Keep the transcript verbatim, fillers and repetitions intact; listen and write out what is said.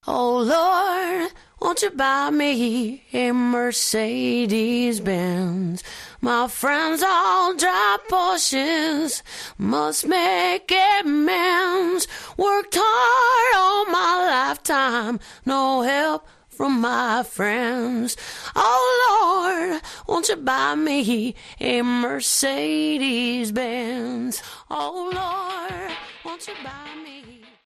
Oh Lord, won't you buy me a Mercedes Benz? My friends all drive Porsches, must make amends. Worked hard all my lifetime, no help from my friends. Oh Lord, won't you buy me a Mercedes Benz? Oh Lord, won't you buy me